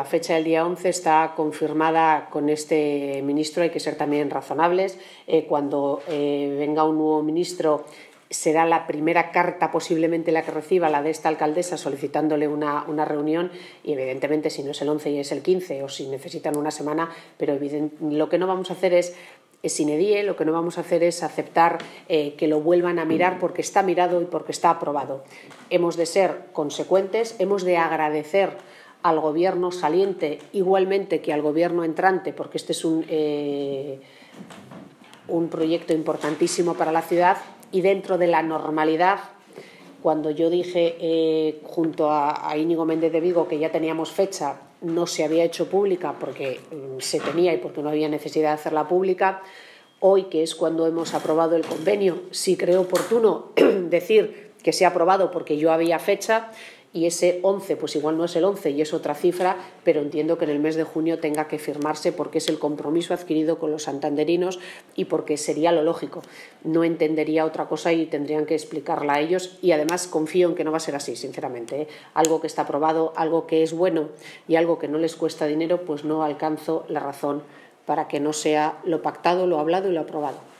la fecha del día 11 está confirmada con este ministro. Hay que ser también razonables. Cuando venga un nuevo ministro, será la primera carta posiblemente la que reciba, la de esta alcaldesa, solicitándole una reunión, y evidentemente si no es el 11 y es el 15, o si necesitan una semana, pero lo que no vamos a hacer es sine die, lo que no vamos a hacer es aceptar que lo vuelvan a mirar porque está mirado y porque está aprobado. Hemos de ser consecuentes, hemos de agradecer al gobierno saliente igualmente que al gobierno entrante, porque este es un proyecto importantísimo para la ciudad. Y dentro de la normalidad, cuando yo dije junto a Íñigo Méndez de Vigo que ya teníamos fecha, no se había hecho pública porque se tenía y porque no había necesidad de hacerla pública. Hoy, que es cuando hemos aprobado el convenio, sí creo oportuno decir que se ha aprobado porque yo había fecha, y ese 11 pues igual no es el 11 y es otra cifra, pero entiendo que en el mes de junio tenga que firmarse porque es el compromiso adquirido con los santanderinos y porque sería lo lógico. No entendería otra cosa y tendrían que explicarla a ellos, y además confío en que no va a ser así, sinceramente. Algo que está aprobado, algo que es bueno y algo que no les cuesta dinero, pues no alcanzo la razón para que no sea lo pactado, lo hablado y lo aprobado.